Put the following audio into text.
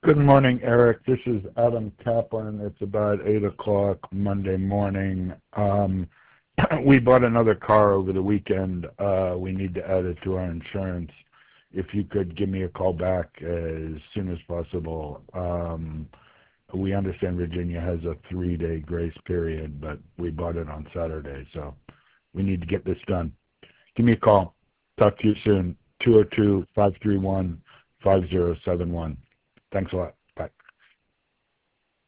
Good morning, Eric. This is Adam Kaplan. It's about 8 o'clock Monday morning. We bought another car over the weekend. We need to add it to our insurance. If you could give me a call back as soon as possible. We understand Virginia has a 3-day grace period, but we bought it on Saturday, so we need to get this done. Give me a call. Talk to you soon. 202-531-5071. Thanks a lot.